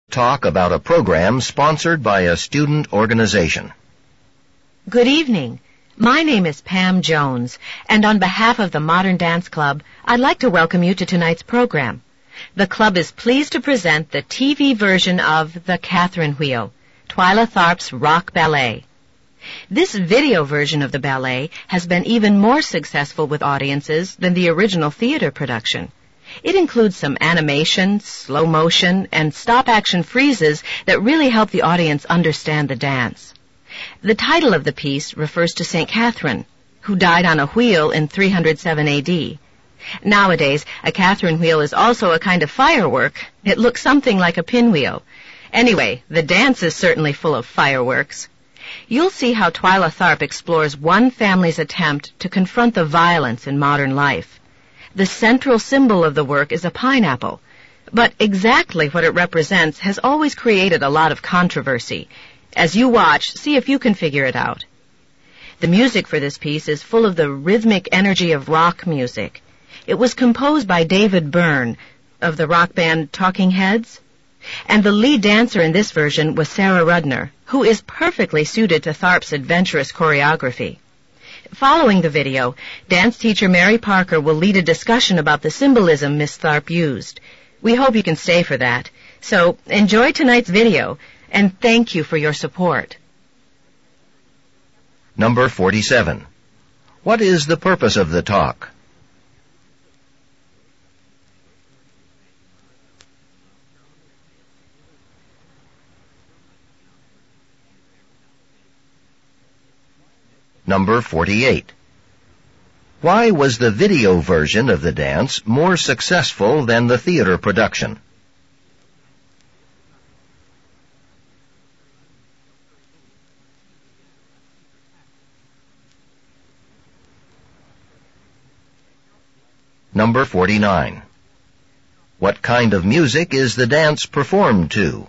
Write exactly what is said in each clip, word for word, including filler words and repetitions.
Talk about a program sponsored by a student organization. Good evening. My name is Pam Jones, and on behalf of the Modern Dance Club, I'd like to welcome you to tonight's program. The club is pleased to present the T V version of The Catherine Wheel, Twyla Tharp's rock ballet. This video version of the ballet has been even more successful with audiences than the original theater production. It includes some animation, slow motion, and stop-action freezes that really help the audience understand the dance. The title of the piece refers to Saint Catherine, who died on a wheel in three hundred seven A D. Nowadays, a Catherine wheel is also a kind of firework. It looks something like a pinwheel. Anyway, the dance is certainly full of fireworks. You'll see how Twyla Tharp explores one family's attempt to confront the violence in modern life. The central symbol of the work is a pineapple, but exactly what it represents has always created a lot of controversy. As you watch, see if you can figure it out. The music for this piece is full of the rhythmic energy of rock music. It was composed by David Byrne of the rock band Talking Heads, and the lead dancer in this version was Sarah Rudner, who is perfectly suited to Tharp's adventurous choreography. Following the video, dance teacher Mary Parker will lead a discussion about the symbolism Miss Tharp used. We hope you can stay for that. So enjoy tonight's video, and thank you for your support. Number forty-seven. What is the purpose of the talk? Number forty-eight. Why was the video version of the dance more successful than the theater production? Number forty-nine. What kind of music is the dance performed to?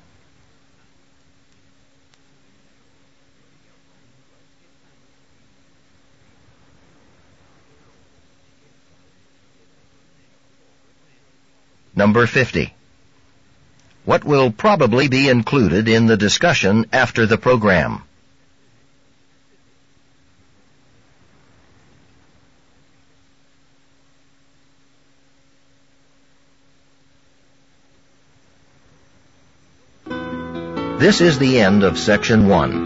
Number fifty. What will probably be included in the discussion after the program? This is the end of Section one.